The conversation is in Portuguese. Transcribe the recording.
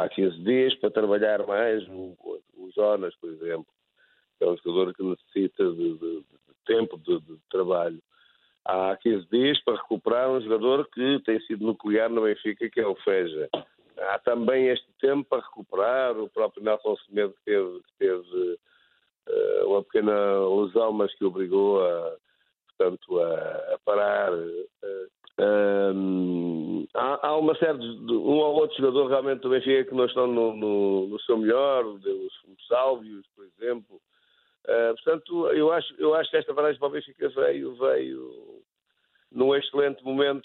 há 15 dias para trabalhar mais. O Jonas, por exemplo, é um jogador que necessita de tempo de trabalho. Há 15 dias para recuperar um jogador que tem sido nuclear no Benfica, que é o Feja. Há também este tempo para recuperar o próprio Nelson Semedo, que teve uma pequena lesão, mas que obrigou a parar. Há uma série de um ou outro jogador realmente do Benfica que não estão no seu melhor, os Sálvios, por exemplo. Portanto, eu acho que esta paragem para o Benfica veio num excelente momento